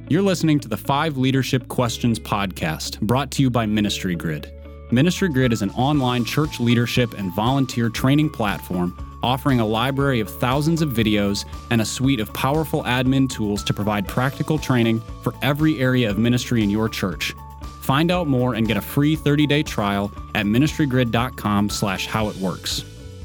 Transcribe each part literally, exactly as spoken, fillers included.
You're listening to the Five Leadership Questions podcast, brought to you by Ministry Grid. Ministry Grid is an online church leadership and volunteer training platform offering a library of thousands of videos and a suite of powerful admin tools to provide practical training for every area of ministry in your church. Find out more and get a free thirty-day trial at ministrygrid.com slash how it works.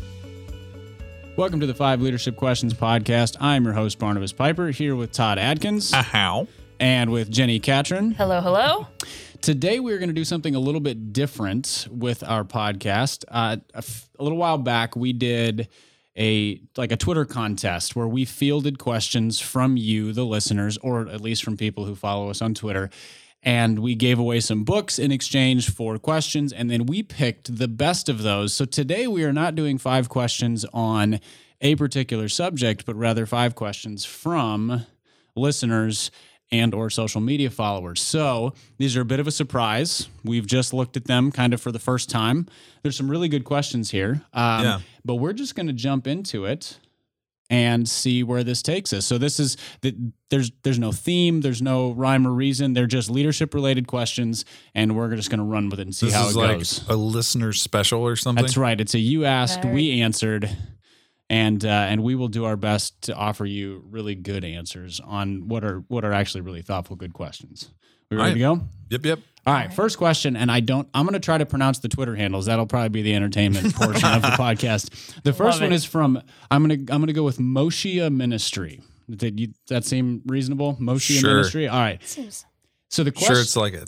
Welcome to the Five Leadership Questions podcast. I'm your host, Barnabas Piper, here with Todd Adkins. Uh, how? And with Jenny Catron. Hello, hello. Today, we're going to do something a little bit different with our podcast. Uh, a, f- a little while back, we did a like a Twitter contest where we fielded questions from you, the listeners, or at least from people who follow us on Twitter. And we gave away some books in exchange for questions, and then we picked the best of those. So today, we are not doing five questions on a particular subject, but rather five questions from listeners and or social media followers. So these are a bit of a surprise. We've just looked at them kind of for the first time. There's some really good questions here, um, Yeah. but we're just going to jump into it and see where this takes us. So this is the, there's there's no theme, there's no rhyme or reason. They're just leadership related questions, and we're just going to run with it and see This how is it like goes. a listener special or something? That's right. It's a you asked, All we answered. And uh, and we will do our best to offer you really good answers on what are what are actually really thoughtful, good questions. We ready All to go? Yep, yep. All right, first question, and I don't. I'm going to try to pronounce the Twitter handles. That'll probably be the entertainment portion of the podcast. The first Love one it. is from. I'm going to I'm going to go with Moshia Ministry. Did you, that seem reasonable? Moshia Sure. Ministry. All right. Seems So the question. Sure, it's like a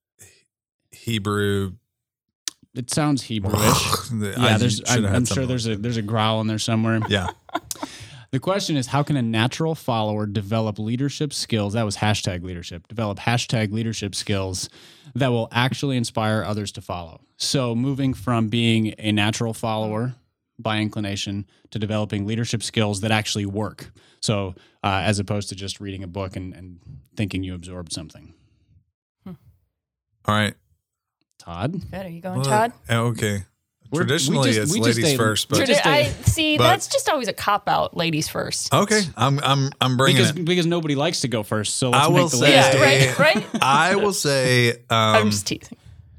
Hebrew. It sounds Hebrewish. Yeah, there's. I, I'm sure there's a there's a growl in there somewhere. Yeah. The question is, how can a natural follower develop leadership skills? That was hashtag leadership. Develop hashtag leadership skills that will actually inspire others to follow. So moving from being a natural follower by inclination to developing leadership skills that actually work. So uh, as opposed to just reading a book and, and thinking you absorbed something. All right. Todd? good. Are you going, Well, Todd? uh, Okay. We're- Traditionally, we just- it's we just ladies ate- first, but Tradi- just I a- see. but- That's just always a cop out. Ladies first. okay, I'm I'm I'm bringing Because, it. because nobody likes to go first. So let's I make will the say- ladies Yeah, do it. right, right. I will say um, I'm just teasing.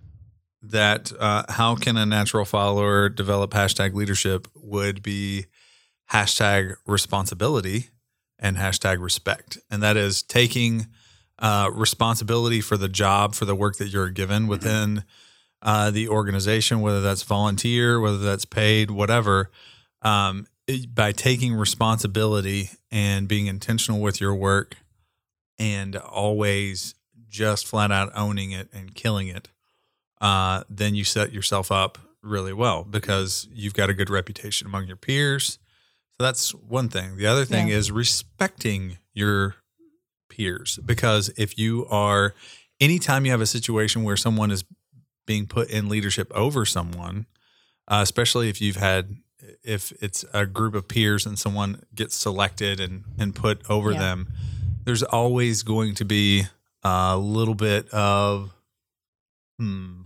that uh, how can a natural follower develop hashtag leadership would be hashtag responsibility and hashtag respect. And that is taking uh, responsibility for the job, for the work that you're given within uh, the organization, whether that's volunteer, whether that's paid, whatever, um, it- by taking responsibility and being intentional with your work and always just flat out owning it and killing it, uh, then you set yourself up really well because you've got a good reputation among your peers. So that's one thing. The other thing Yeah. is respecting your peers, because if you are, anytime you have a situation where someone is being put in leadership over someone, uh, especially if you've had, if it's a group of peers and someone gets selected and, and put over Yeah. them, there's always going to be a little bit of, hmm,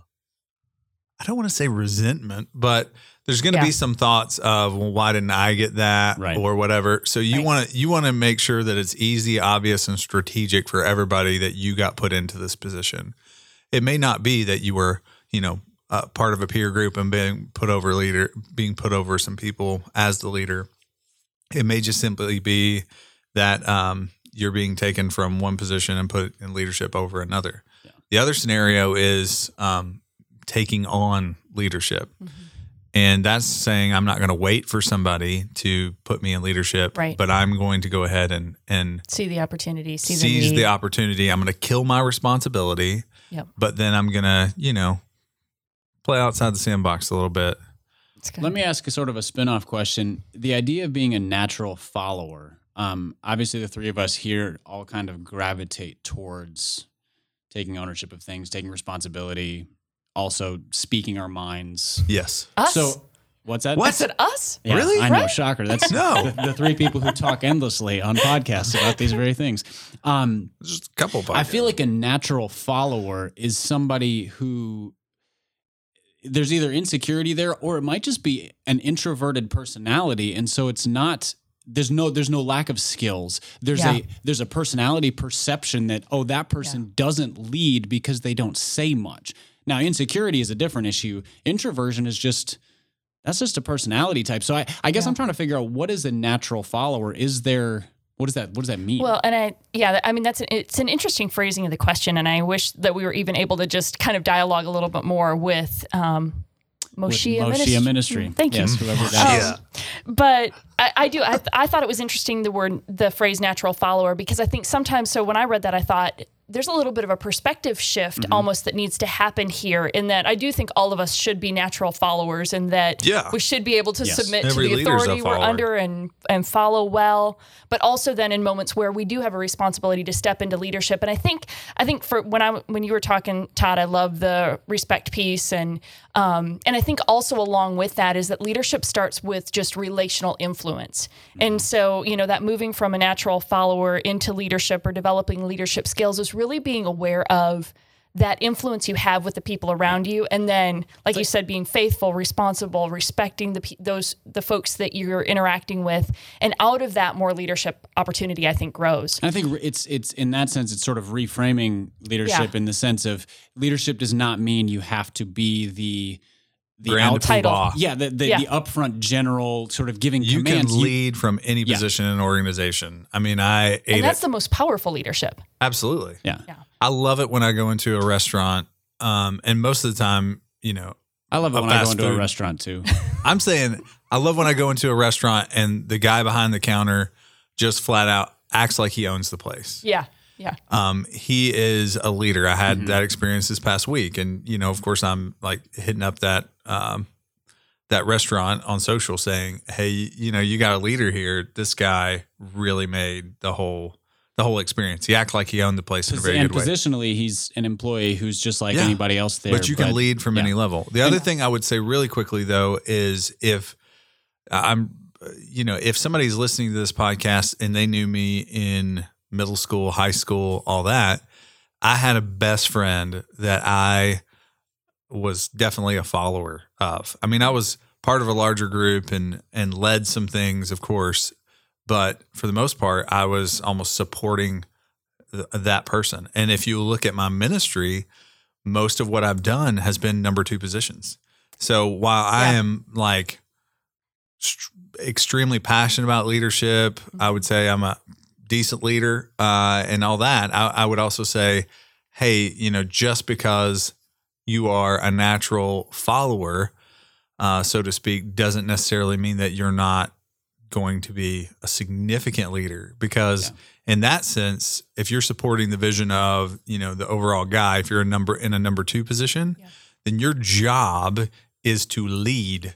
I don't want to say resentment, but there's going to Yeah. be some thoughts of, well, why didn't I get that, Right. or whatever. So you Right. want to you want to make sure that it's easy, obvious, and strategic for everybody that you got put into this position. It may not be that you were, you know, uh, part of a peer group and being put over leader, being put over some people as the leader. It may just simply be that um, you're being taken from one position and put in leadership over another. Yeah. The other scenario is um, taking on leadership. Mm-hmm. And that's saying I'm not going to wait for somebody to put me in leadership, Right. but I'm going to go ahead and, and See the opportunity. See the seize need. the opportunity. I'm going to kill my responsibility, Yep. but then I'm going to, you know, play outside the sandbox a little bit. It's good. Let me ask a sort of a spin-off question. The idea of being a natural follower, um, obviously the three of us here all kind of gravitate towards taking ownership of things, taking responsibility, also speaking our minds. Yes. Us. So what's that? I said us. Yeah, Really? I know, Right? shocker. That's No. the, the three people who talk endlessly on podcasts about these very things. Um, Just a couple of I feel like a natural follower is somebody who there's either insecurity there or it might just be an introverted personality. And so it's not there's no there's no lack of skills. There's Yeah. a there's a personality perception that, oh, that person Yeah. doesn't lead because they don't say much. Now, insecurity is a different issue. Introversion is just that's just a personality type. So I, I guess Yeah. I'm trying to figure out, what is a natural follower? Is there what does that what does that mean? Well, and I, yeah, I mean, that's, it's an interesting phrasing of the question. And I wish that we were even able to just kind of dialogue a little bit more with, um, With Moshia Moshia Ministry. Ministry. Thank you. Yes, whoever that is. Um, but I, I do. I, I thought it was interesting the word, the phrase "natural follower," because I think sometimes. So when I read that, I thought there's a little bit of a perspective shift Mm-hmm. almost that needs to happen here. In that, I do think all of us should be natural followers, and that Yeah. we should be able to Yes. submit Every to the leader's a authority we're follower. under and and follow well. But also then in moments where we do have a responsibility to step into leadership. And I think I think for when I when you were talking, Todd, I love the respect piece, and um, and I think also along with that is that leadership starts with just relational influence. And so, you know, that moving from a natural follower into leadership or developing leadership skills is really being aware of that influence you have with the people around you, and then, like you said, being faithful, responsible, respecting the pe- those the folks that you're interacting with, and out of that, more leadership opportunity, I think, grows. And I think it's it's in that sense, it's sort of reframing leadership Yeah. in the sense of leadership does not mean you have to be the the Grand out- Title. poobah. yeah, the the, Yeah. the upfront general sort of giving You commands. can lead from any Yeah. position in an organization. I mean, I ate And that's it. the most powerful leadership. Absolutely. yeah. Yeah. I love it when I go into a restaurant. Um, and most of the time, you know, I love it A when I go fast into a food. restaurant too. I'm saying I love when I go into a restaurant and the guy behind the counter just flat out acts like he owns the place. Yeah. Yeah. Um, he is a leader. I had that experience this past week. And, you know, of course, I'm like hitting up that, um, that restaurant on social saying, hey, you know, you got a leader here. This guy really made the whole the whole experience. He acted like he owned the place in a very and good way. positionally, he's an employee who's just like Yeah. anybody else there. But you can lead from yeah. any level. The other thing I would say really quickly though is if I'm, you know, if somebody's listening to this podcast and they knew me in middle school, high school, all that, I had a best friend that I was definitely a follower of. I mean, I was part of a larger group and and led some things, of course, but for the most part, I was almost supporting th- that person. And if you look at my ministry, most of what I've done has been number two positions. So while I Yeah. am like st- extremely passionate about leadership, I would say I'm a decent leader uh, and all that. I, I would also say, hey, you know, just because you are a natural follower, uh, so to speak, doesn't necessarily mean that you're not going to be a significant leader, because yeah. in that sense, if you're supporting the vision of, you know, the overall guy, if you're a number in a number two position, yeah. then your job is to lead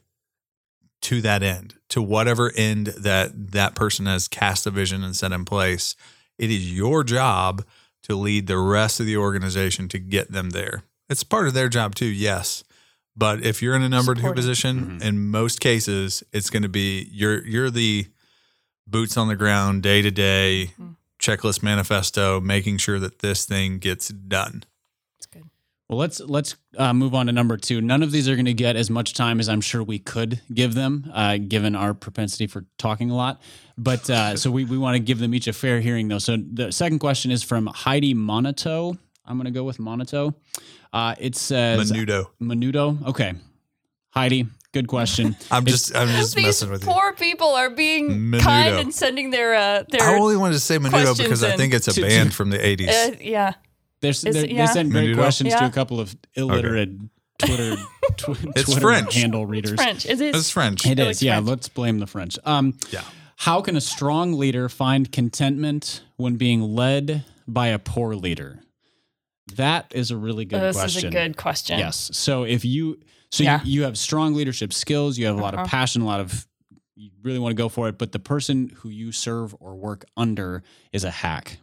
to that end, to whatever end that that person has cast a vision and set in place. It is your job to lead the rest of the organization to get them there. It's part of their job too, yes. But if you're in a number Supporting. two position, mm-hmm. in most cases, it's going to be you're you're the boots on the ground, day to day, checklist manifesto, making sure that this thing gets done. That's good. Well, let's let's uh, move on to number two. None of these are going to get as much time as I'm sure we could give them, uh, given our propensity for talking a lot. But uh, so we we want to give them each a fair hearing, though. So the second question is from Heidi Monato. I'm going to go with Monato. Uh, it says Menudo. Menudo. Okay, Heidi, good question. I'm just I'm just These messing with you. poor people are being Menudo. kind and sending their uh, their. I only wanted to say Menudo questions because I in. think it's a To- band to- from the eighties. uh, yeah. There's, Is- there, yeah. They sent great Menudo? questions to Yeah. a couple of illiterate Twitter tw- It's Twitter French. handle readers. French. It is. It's French. It It is, looks yeah. French. Let's blame the French. Um, Yeah. How can a strong leader find contentment when being led by a poor leader? That is a really good this question. is a good question. Yes. So if you, so Yeah. you, you have strong leadership skills, you have a lot Uh-huh. of passion, a lot of, you really want to go for it, but the person who you serve or work under is a hack.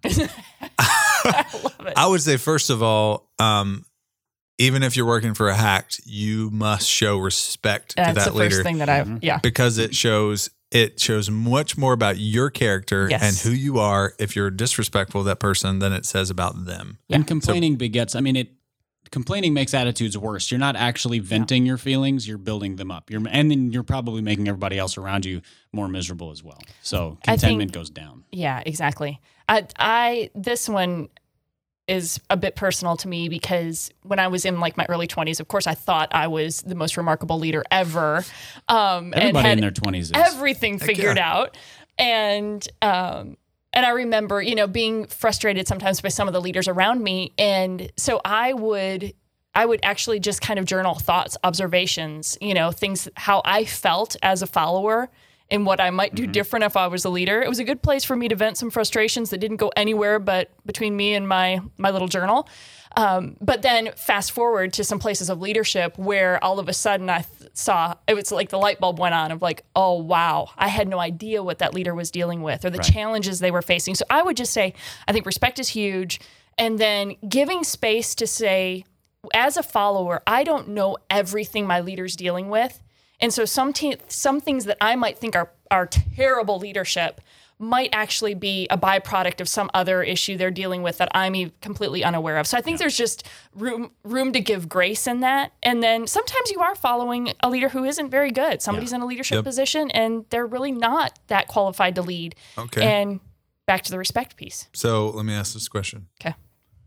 I love it. I would say, first of all, um, even if you're working for a hack, you must show respect to That's that the leader first thing that I. Mhm. Yeah. because it shows it shows much more about your character Yes. and who you are if you're disrespectful to that person than it says about them. And complaining begets, I mean, it, complaining makes attitudes worse. You're not actually venting yeah. your feelings, you're building them up. You're and then you're probably making everybody else around you more miserable as well. So contentment think, goes down. Yeah, exactly. I I this one is a bit personal to me because when I was in like my early twenties, of course, I thought I was the most remarkable leader ever. Um, Everybody and had in their twenties is. Everything figured yeah. out. And um, and I remember, you know, being frustrated sometimes by some of the leaders around me. And so I would I would actually just kind of journal thoughts, observations, you know, things, how I felt as a follower and what I might do mm-hmm. different if I was a leader. It was a good place for me to vent some frustrations that didn't go anywhere but between me and my my little journal. Um, but then fast forward to some places of leadership where all of a sudden I th- saw, it was like the light bulb went on of like, oh, wow, I had no idea what that leader was dealing with or the right. challenges they were facing. So I would just say, I think respect is huge. And then giving space to say, as a follower, I don't know everything my leader's dealing with. And so some t- some things that I might think are, are terrible leadership might actually be a byproduct of some other issue they're dealing with that I'm e- completely unaware of. So I think yeah. there's just room room to give grace in that. And then sometimes you are following a leader who isn't very good. Somebody's yeah. in a leadership yep. position and they're really not that qualified to lead. Okay. And back to the respect piece. So let me ask this question. Okay.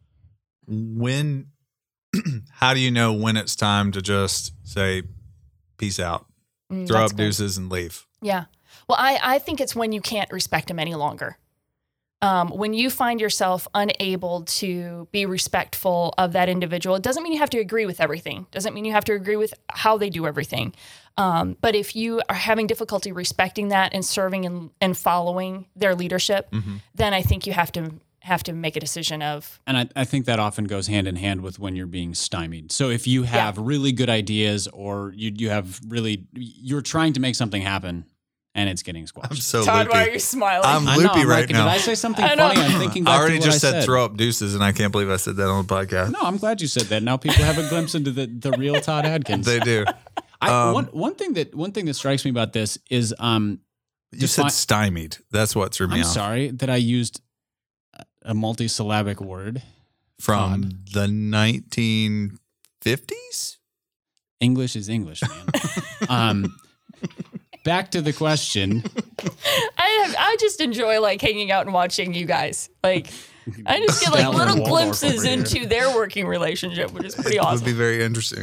When, how do you know when it's time to just say, peace out, mm, throw up good. deuces and leave? Yeah. Well, I, I think it's when you can't respect him any longer. Um, when you find yourself unable to be respectful of that individual, it doesn't mean you have to agree with everything. Doesn't mean you have to agree with how they do everything. Um, but if you are having difficulty respecting that and serving and, and following their leadership, mm-hmm. then I think you have to have to make a decision of. And I, I think that often goes hand in hand with when you're being stymied. So if you have yeah. really good ideas or you you have really, you're trying to make something happen and it's getting squashed. I'm so Todd, loopy. why are you smiling? I'm I loopy know, I'm right like, now. Did I say something funny? I'm thinking back I already to what just I said, said throw up deuces, and I can't believe I said that on the podcast. No, I'm glad you said that. Now people have a glimpse into the, the real Todd Adkins. They do. I, um, one one thing that one thing that strikes me about this is um, you defi- said stymied. That's what threw me I'm off. I'm sorry that I used a multisyllabic word from Todd. the nineteen fifties. English is English, man. um, back to the question. I have, I just enjoy like hanging out and watching you guys. Like I just get like little glimpses into their working relationship, which is pretty awesome. It would be very interesting.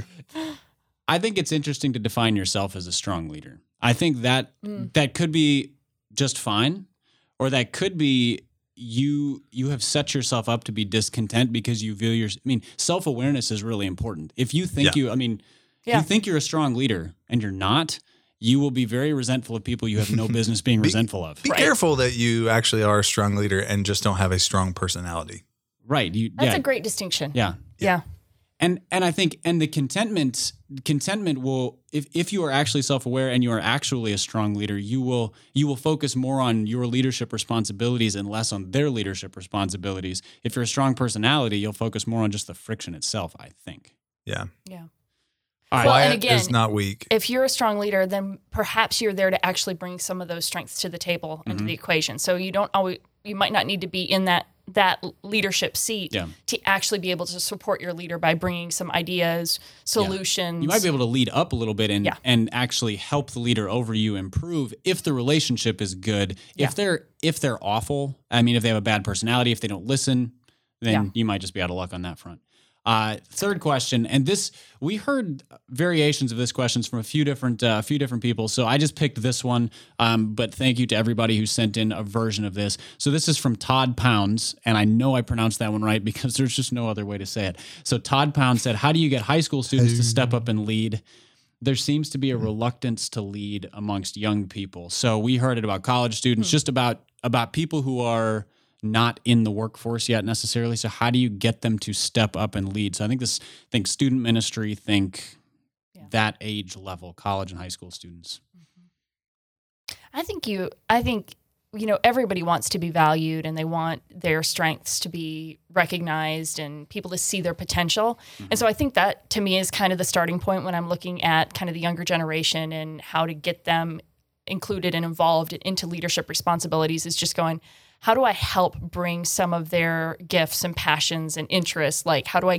I think it's interesting to define yourself as a strong leader. I think that mm. that could be just fine, or that could be you you have set yourself up to be discontent because you view your. I mean, self-awareness is really important. If you think yeah. you, I mean, yeah. if you think you're a strong leader and you're not, you will be very resentful of people you have no business being be, resentful of. Be right. careful that you actually are a strong leader and just don't have a strong personality. Right. You, That's yeah. a great distinction. Yeah. Yeah. And and I think and the contentment contentment will if, if you are actually self-aware and you are actually a strong leader, you will you will focus more on your leadership responsibilities and less on their leadership responsibilities. If you're a strong personality, you'll focus more on just the friction itself, I think. Yeah. Yeah. All right. Well, Quiet and again, is not weak. If you're a strong leader, then perhaps you're there to actually bring some of those strengths to the table and mm-hmm. to the equation. So you don't always you might not need to be in that that leadership seat yeah. to actually be able to support your leader by bringing some ideas, solutions. Yeah. You might be able to lead up a little bit and yeah. and actually help the leader over you improve if the relationship is good. Yeah. If they're if they're awful, I mean, if they have a bad personality, if they don't listen, then yeah. you might just be out of luck on that front. Uh, third question, and this we heard variations of this questions from a few different uh, a few different people. So I just picked this one, um, but thank you to everybody who sent in a version of this. So this is from Todd Pounds, and I know I pronounced that one right because there's just no other way to say it. So Todd Pounds said, "How do you get high school students to step up and lead? There seems to be a reluctance to lead amongst young people." So we heard it about college students, just about about people who are not in the workforce yet necessarily. So how do you get them to step up and lead? So I think this, think student ministry, think yeah. that age level, college and high school students. I think you, I think, you know, everybody wants to be valued and they want their strengths to be recognized and people to see their potential. Mm-hmm. And so I think that to me is kind of the starting point when I'm looking at kind of the younger generation and how to get them included and involved into leadership responsibilities is just going, how do I help bring some of their gifts and passions and interests? Like, how do I,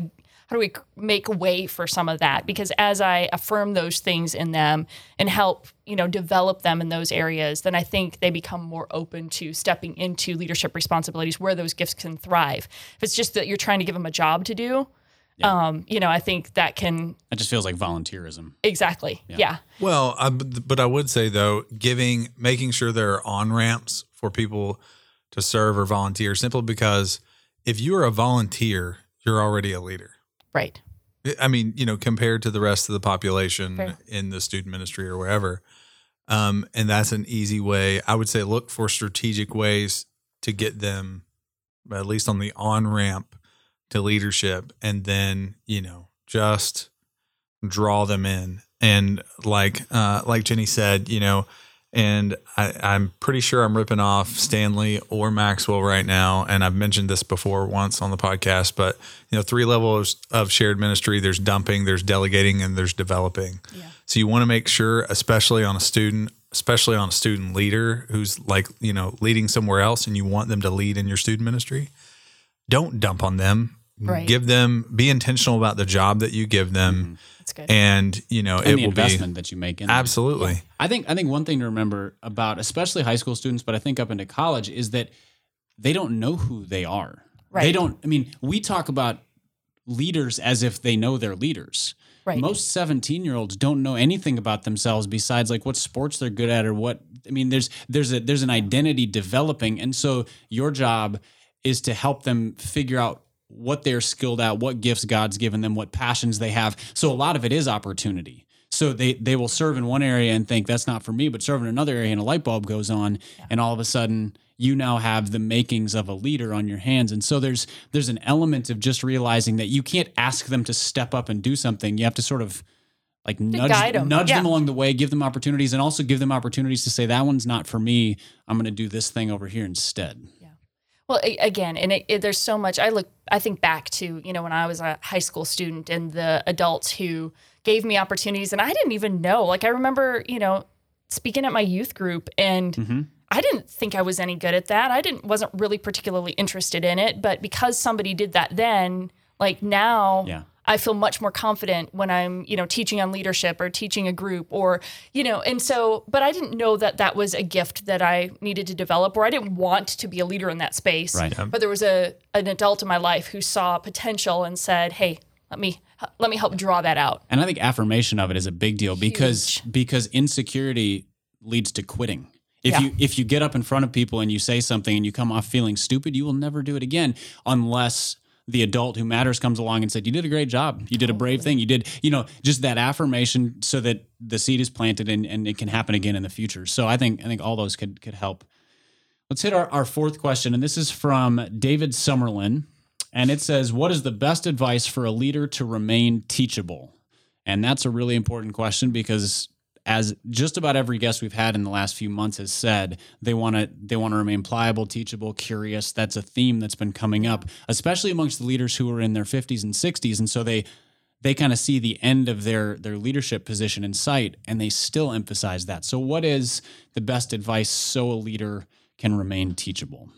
how do we make way for some of that? Because as I affirm those things in them and help, you know, develop them in those areas, then I think they become more open to stepping into leadership responsibilities where those gifts can thrive. If it's just that you're trying to give them a job to do, yeah. um, you know, I think that can. It just feels like volunteerism. Exactly. Yeah. yeah. Well, I, but I would say though, giving, making sure there are on ramps for people to serve or volunteer, simply because if you are a volunteer, you're already a leader. Right. I mean, you know, compared to the rest of the population Fair. in the student ministry or wherever. Um, and that's an easy way. I would say look for strategic ways to get them at least on the on ramp to leadership, and then, you know, just draw them in. And like, uh, like Jenny said, you know, and I, I'm pretty sure I'm ripping off Stanley or Maxwell right now. And I've mentioned this before once on the podcast, but, you know, three levels of shared ministry: there's dumping, there's delegating, and there's developing. Yeah. So you want to make sure, especially on a student, especially on a student leader who's like, you know, leading somewhere else and you want them to lead in your student ministry, don't dump on them. Right. Give them, be intentional about the job that you give them. Mm-hmm. That's good. And, you know, and it the will investment be that you make in absolutely. Yeah. I think I think one thing to remember about especially high school students, but I think up into college, is that they don't know who they are. Right. They don't. I mean, we talk about leaders as if they know they're leaders. Right. Most seventeen-year-olds don't know anything about themselves besides like what sports they're good at or what. I mean, there's there's a there's an identity developing, and so your job is to help them figure out what they're skilled at, what gifts God's given them, what passions they have. So a lot of it is opportunity. So they they will serve in one area and think that's not for me, but serve in another area and a light bulb goes on, yeah. and all of a sudden you now have the makings of a leader on your hands. And so there's there's an element of just realizing that you can't ask them to step up and do something. You have to sort of like nudge, them. nudge yeah. them along the way, give them opportunities, and also give them opportunities to say, that one's not for me. I'm going to do this thing over here instead. Yeah. Well, again, and it, it, there's so much. I look, I think back to, you know, when I was a high school student and the adults who gave me opportunities, and I didn't even know. Like, I remember, you know, speaking at my youth group, and mm-hmm. I didn't think I was any good at that. I didn't, wasn't really particularly interested in it, but because somebody did that then, like now, yeah. I feel much more confident when I'm, you know, teaching on leadership or teaching a group or, you know, and so, but I didn't know that that was a gift that I needed to develop, or I didn't want to be a leader in that space. Right. But there was a an adult in my life who saw potential and said, hey, let me let me help draw that out. And I think affirmation of it is a big deal because Huge. because insecurity leads to quitting. If Yeah. you if you get up in front of people and you say something and you come off feeling stupid, you will never do it again unless the adult who matters comes along and said, you did a great job. You did a brave thing. You did, you know, just that affirmation so that the seed is planted and, and it can happen again in the future. So I think I think all those could could help. Let's hit our, our fourth question. And this is from David Summerlin. And it says, what is the best advice for a leader to remain teachable? And that's a really important question because as just about every guest we've had in the last few months has said, they want to they want to remain pliable, teachable, curious. That's a theme that's been coming up, especially amongst the leaders who are in their fifties and sixties. And so they they kind of see the end of their their leadership position in sight, and they still emphasize that. So what is the best advice so a leader can remain teachable?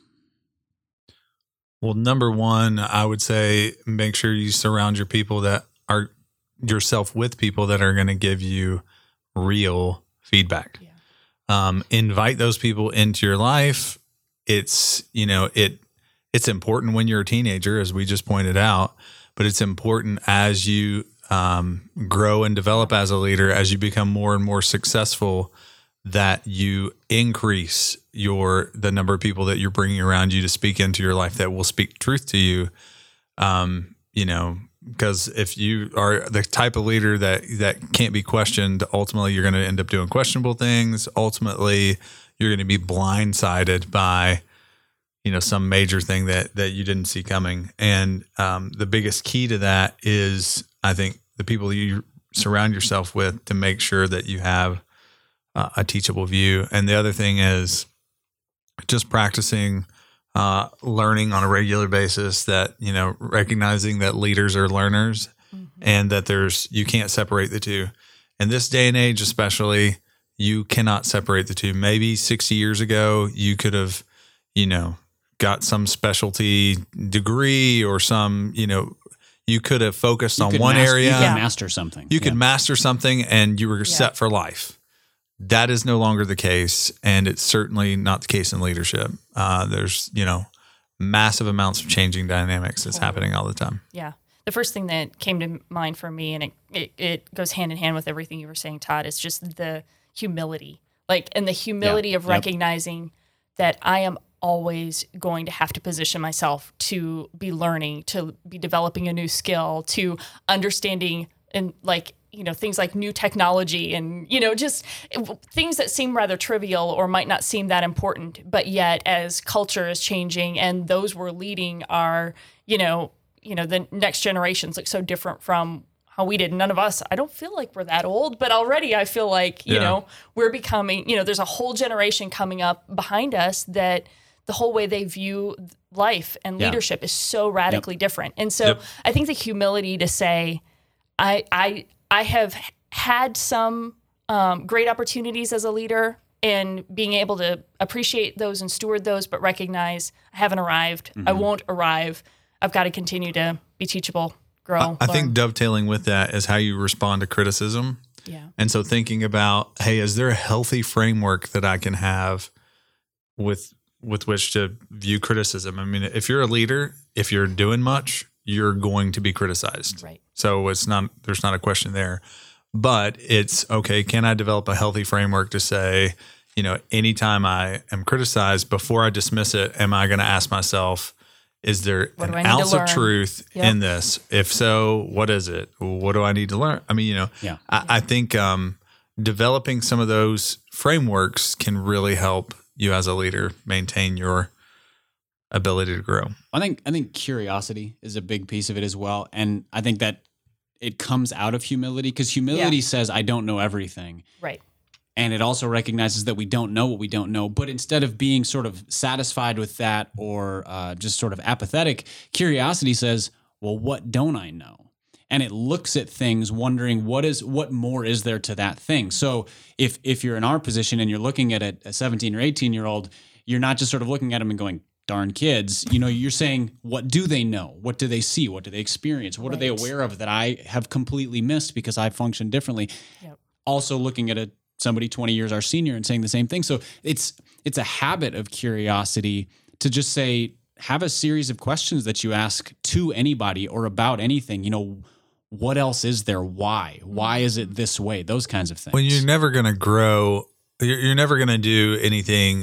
Well, number one, I would say make sure you surround your people that are yourself with people that are going to give you real feedback. Yeah. Um, invite those people into your life. It's, you know, it, it's important when you're a teenager, as we just pointed out, but it's important as you um, grow and develop as a leader, as you become more and more successful, that you increase your, the number of people that you're bringing around you to speak into your life that will speak truth to you. Um, you know, because if you are the type of leader that, that can't be questioned, ultimately you're going to end up doing questionable things. Ultimately, you're going to be blindsided by, you know, some major thing that, that you didn't see coming. And um, the biggest key to that is, I think, the people you surround yourself with to make sure that you have uh, a teachable view. And the other thing is just practicing Uh, learning on a regular basis, that, you know, recognizing that leaders are learners, mm-hmm. and that there's, you can't separate the two. In this day and age, especially, you cannot separate the two. Maybe sixty years ago, you could have, you know, got some specialty degree or some, you know, You could have focused You on could one mas- area. You could Yeah. master something. You could Yeah. master something and you were set for life. That is no longer the case. And it's certainly not the case in leadership. Uh, there's, you know, massive amounts of changing dynamics that's happening all the time. Yeah. The first thing that came to mind for me, and it, it, it goes hand in hand with everything you were saying, Todd, is just the humility. Like, and the humility Yeah. of Yep. recognizing that I am always going to have to position myself to be learning, to be developing a new skill, to understanding and like, you know, things like new technology and, you know, just things that seem rather trivial or might not seem that important. But yet as culture is changing and those we're leading are, you know, you know, the next generations look so different from how we did. None of us, I don't feel like we're that old, but already I feel like, you Yeah. know, we're becoming, you know, there's a whole generation coming up behind us that the whole way they view life and Yeah. leadership is so radically different. And so Yep. I think the humility to say, I, I, I have had some um, great opportunities as a leader and being able to appreciate those and steward those, but recognize I haven't arrived. I won't arrive. I've got to continue to be teachable, grow. I learn. think dovetailing with that is how you respond to criticism. yeah. And so thinking about, hey, is there a healthy framework that I can have with with which to view criticism? I mean, if you're a leader, if you're doing much, you're going to be criticized. Right. So it's not there's not a question there. But it's okay, can I develop a healthy framework to say, you know, anytime I am criticized, before I dismiss it, am I going to ask myself, is there What an do I need to ounce of learn? truth Yep. in this? If so, what is it? What do I need to learn? I mean, you know, Yeah. I, I think um, developing some of those frameworks can really help you as a leader maintain your ability to grow. I think I think curiosity is a big piece of it as well, and I think that it comes out of humility because humility Yeah. says I don't know everything, Right. and it also recognizes that we don't know what we don't know. But instead of being sort of satisfied with that or uh, just sort of apathetic, curiosity says, "Well, what don't I know?" And it looks at things, wondering what is what more is there to that thing. So if if you're in our position and you're looking at a, a seventeen or eighteen year old, you're not just sort of looking at them and going, darn kids, you know, you're saying, what do they know? What do they see? What do they experience? What are they Right. aware of that I have completely missed because I function differently? Yep. Also looking at a somebody twenty years our senior and saying the same thing. So it's it's a habit of curiosity to just say, have a series of questions that you ask to anybody or about anything. You know, what else is there? Why? Why is it this way? Those kinds of things. When you're never going to grow, you're, you're never going to do anything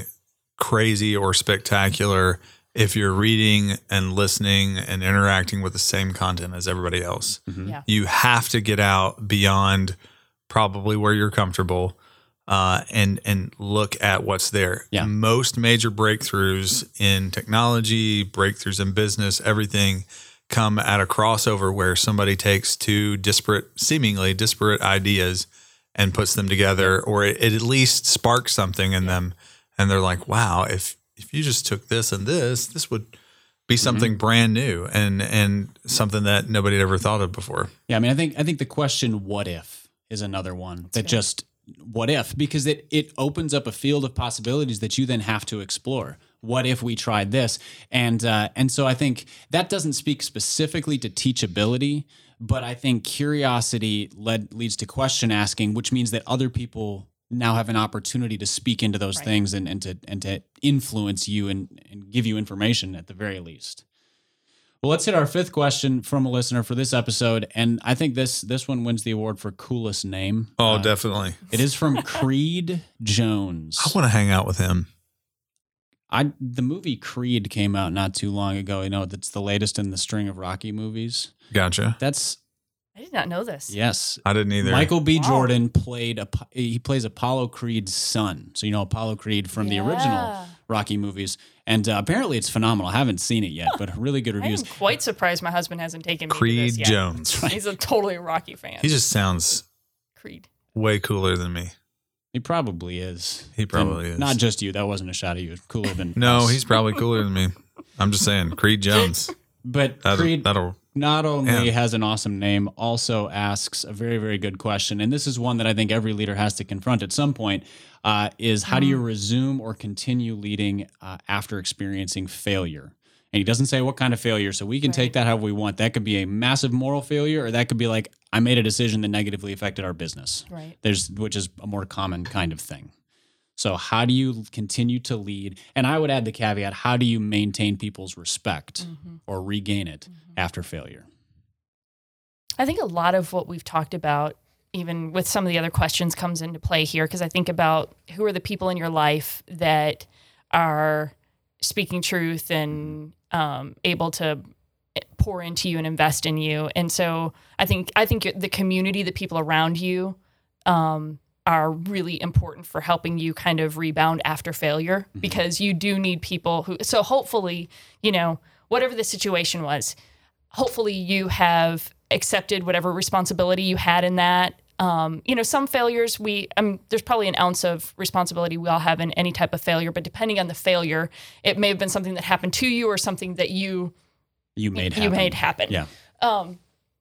crazy or spectacular if you're reading and listening and interacting with the same content as everybody else. Mhm. Yeah. You have to get out beyond probably where you're comfortable uh, and and look at what's there. Yeah. Most major breakthroughs in technology, breakthroughs in business, everything come at a crossover where somebody takes two disparate, seemingly disparate ideas and puts them together, or it, it at least sparks something in them. And they're like, wow, if if you just took this and this, this would be something Mm-hmm. brand new and and something that nobody had ever thought of before. Yeah, I mean, I think I think the question "what if" is another one that good. just what if because it it opens up a field of possibilities that you then have to explore. What if we tried this? And uh, and so I think that doesn't speak specifically to teachability, but I think curiosity led leads to question asking, which means that other people now have an opportunity to speak into those Right. things and, and to and to influence you and, and give you information at the very least. Well, let's hit our fifth question from a listener for this episode, and I think this this one wins the award for coolest name. Oh, Uh, definitely. It is from Creed Jones. I want to hang out with him. I the movie Creed came out not too long ago. You know, that's the latest in the string of Rocky movies. Gotcha. That's I did not know this. yes. I didn't either. Michael B. Wow. Jordan played a he plays Apollo Creed's son. So you know Apollo Creed from the original Yeah. Rocky movies, and uh, apparently it's phenomenal. I haven't seen it yet, but really good I reviews. am quite surprised my husband hasn't taken me to Creed this yet. Jones. He's a totally Rocky fan. He just sounds Creed. way cooler than me. He probably is. He probably And is. Not just you. That wasn't a shot at you. Cooler than No, us. he's probably cooler than me. I'm just saying, Creed Jones. But That'll, Creed that'll not only Yeah. has an awesome name, also asks a very, very good question. And this is one that I think every leader has to confront at some point, uh, is how do you resume or continue leading uh, after experiencing failure? And he doesn't say what kind of failure. So we can Right. take that however we want. That could be a massive moral failure, or that could be like, I made a decision that negatively affected our business. Right. There's, which is a more common kind of thing. So how do you continue to lead? And I would add the caveat, how do you maintain people's respect Mm-hmm. or regain it after failure? I think a lot of what we've talked about, even with some of the other questions, comes into play here, because I think about who are the people in your life that are speaking truth and um, able to pour into you and invest in you. And so I think I think the community, the people around you, um, are really important for helping you kind of rebound after failure, Mm-hmm. because you do need people who, so hopefully, you know, whatever the situation was, hopefully you have accepted whatever responsibility you had in that. Um, you know, some failures we, um, there's probably an ounce of responsibility we all have in any type of failure, but depending on the failure, it may have been something that happened to you or something that you, You made you happen. made happen. Yeah. Um,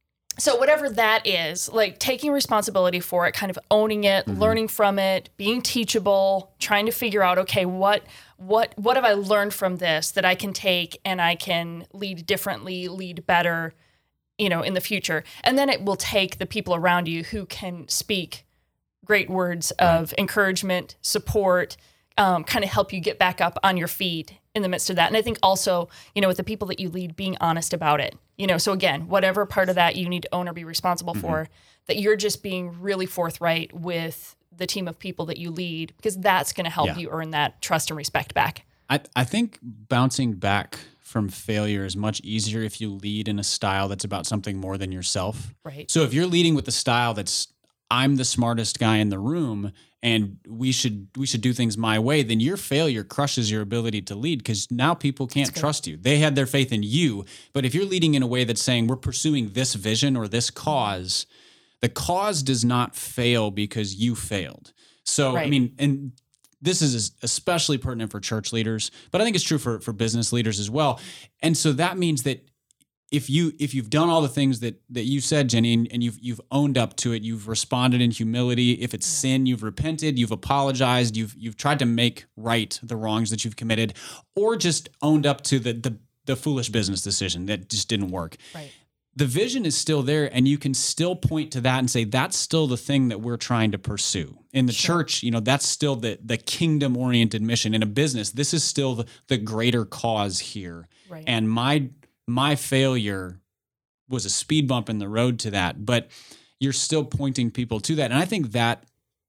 so whatever that is, like taking responsibility for it, kind of owning it, Mm-hmm. learning from it, being teachable, trying to figure out, okay, what what what have I learned from this that I can take and I can lead differently, lead better, you know, in the future. And then it will take the people around you who can speak great words of encouragement, support, um, kind of help you get back up on your feet in the midst of that. And I think also, you know, with the people that you lead, being honest about it. You know, so again, whatever part of that you need to own or be responsible for, that you're just being really forthright with the team of people that you lead, because that's going to help Yeah. you earn that trust and respect back. I, I think bouncing back from failure is much easier if you lead in a style that's about something more than yourself. Right. So if you're leading with the style that's, I'm the smartest guy in the room and we should we should do things my way, then your failure crushes your ability to lead, because now people can't trust you. They had their faith in you. But if you're leading in a way that's saying we're pursuing this vision or this cause, the cause does not fail because you failed. So, I Right. mean, and this is especially pertinent for church leaders, but I think it's true for, for business leaders as well. And so that means that if you if you've done all the things that that you said, Jenny, and, and you've you've owned up to it, you've responded in humility. If it's sin, you've repented, you've apologized, you've you've tried to make right the wrongs that you've committed, or just owned up to the the, the foolish business decision that just didn't work. Right. The vision is still there, and you can still point to that and say that's still the thing that we're trying to pursue. In the church, you know, that's still the the kingdom oriented mission. In a business, this is still the, the greater cause here. Right. And my my failure was a speed bump in the road to that, but you're still pointing people to that. And I think that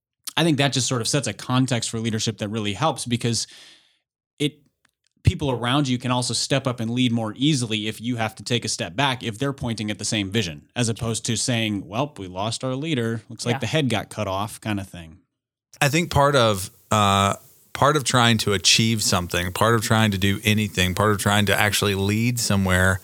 I think that just sort of sets a context for leadership that really helps, because it people around you can also step up and lead more easily if you have to take a step back, if they're pointing at the same vision, as opposed to saying, well, we lost our leader. Looks like Yeah. the head got cut off kind of thing. I think part of uh, part of trying to achieve something, part of trying to do anything, part of trying to actually lead somewhere,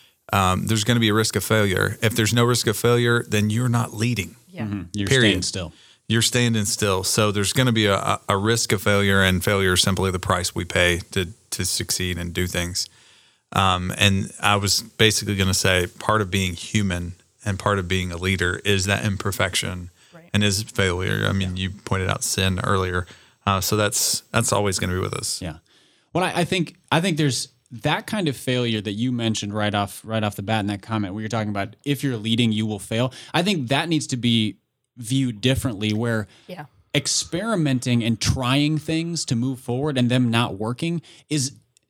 um, there's going to be a risk of failure. If there's no risk of failure, then you're not leading. Yeah. Mm-hmm. You're Period. staying still. You're standing still. So there's going to be a, a risk of failure, and failure is simply the price we pay to to succeed and do things. Um, and I was basically going to say part of being human and part of being a leader is that imperfection Right. and is failure. I mean, you pointed out sin earlier. Uh, so that's that's always going to be with us. Yeah. Well, I, I think I think there's that kind of failure that you mentioned right off right off the bat in that comment where you're talking about if you're leading, you will fail. I think that needs to be viewed differently, where Yeah. experimenting and trying things to move forward and them not working is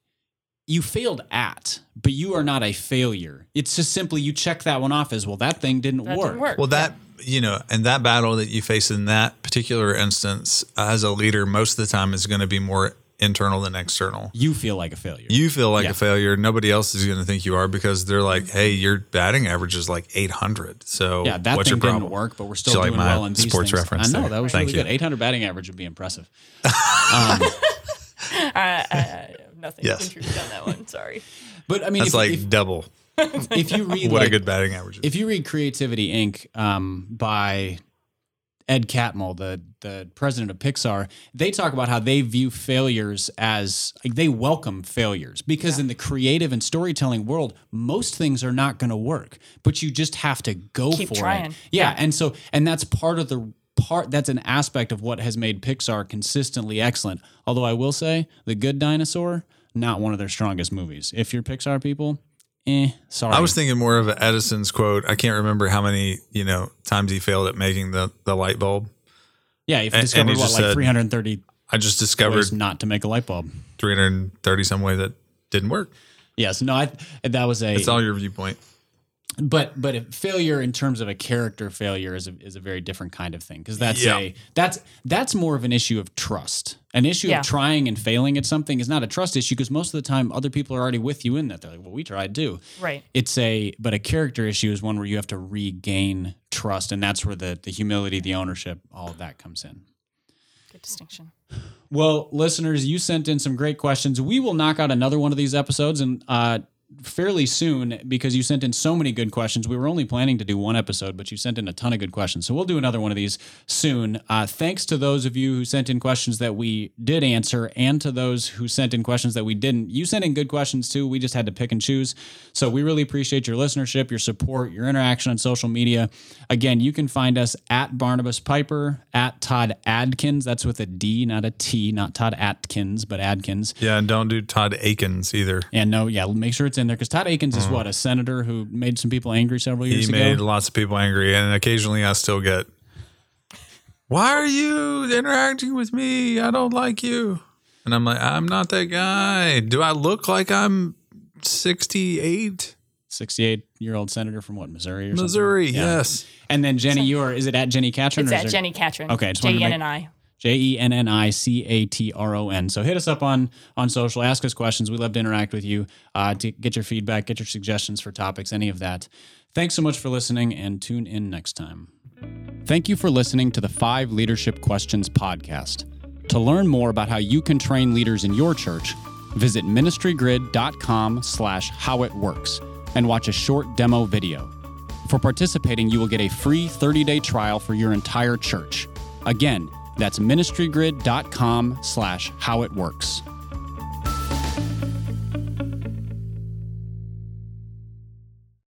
you failed at, but you are not a failure. It's just simply you check that one off as, well, that thing didn't That work. didn't work. Well, that, you know, and that battle that you face in that particular instance as a leader, most of the time is going to be more internal than external. You feel like a failure. You feel like Yeah. a failure. Nobody else is going to think you are, because they're like, hey, your batting average is like eight hundred. So yeah, that what's thing your problem? didn't work, but we're still Do you like doing my well in these sports things. reference I know, there? that was Thank really you. good. eight hundred batting average would be impressive. Um, I, I have nothing Yes. to contribute on that one. Sorry. but I mean, That's if, like if, double. if you read What like, a good batting average is. if you read Creativity Incorporated um, by Ed Catmull, the the president of Pixar, they talk about how they view failures as like they welcome failures, because in the creative and storytelling world, most things are not going to work, but you just have to go Keep for trying. it. Yeah, Yeah. and so and that's part of the part that's an aspect of what has made Pixar consistently excellent. Although I will say, The Good Dinosaur, not one of their strongest movies. If you're Pixar people, eh, sorry. I was thinking more of Edison's quote. I can't remember how many, you know, times he failed at making the, the light bulb. Yeah, you've And- discovered and he what, just like said, three hundred thirty I just discovered ways not to make a light bulb. three hundred thirty some way that didn't work. Yes, no, I, that was a. It's all your viewpoint. But but if failure in terms of a character failure is a, is a very different kind of thing, because that's Yeah. a that's that's more of an issue of trust. An issue Yeah. of trying and failing at something is not a trust issue, because most of the time other people are already with you in that. They're like, well, we tried too. Right. It's a but a character issue is one where you have to regain trust, and that's where the the humility, the ownership, all of that comes in. Good distinction. Well, listeners, you sent in some great questions. We will knock out another one of these episodes and uh, fairly soon, because you sent in so many good questions. We were only planning to do one episode, but you sent in a ton of good questions. So we'll do another one of these soon. Uh, thanks to those of you who sent in questions that we did answer, and to those who sent in questions that we didn't. You sent in good questions too. We just had to pick and choose. So we really appreciate your listenership, your support, your interaction on social media. Again, you can find us at Barnabas Piper, at Todd Adkins. That's with a D, not a T, not Todd Atkins, but Adkins. Yeah, and don't do Todd Akins either. And no, yeah, make sure it's in there, because Todd Akins is what, a senator who made some people angry several years He ago? made lots of people angry, and occasionally I still get, why are you interacting with me? I don't like you. And I'm like, I'm not that guy. Do I look like I'm sixty-eight? sixty-eight-year-old senator from what, Missouri or something? Missouri, Yeah. yes. And then Jenny, you are, is it at Jenny Catron? It's or is at there- Jenny Catron. Okay, I just wanted J to E N make- and I. J E N N I C A T R O N. So hit us up on on social, ask us questions. We love to interact with you, uh, to get your feedback, get your suggestions for topics, any of that. Thanks so much for listening, and tune in next time. Thank you for listening to the Five Leadership Questions podcast. To learn more about how you can train leaders in your church, visit ministrygrid.com slash how it works and watch a short demo video. For participating, you will get a free thirty-day trial for your entire church. Again, that's ministrygrid.com slash how it works.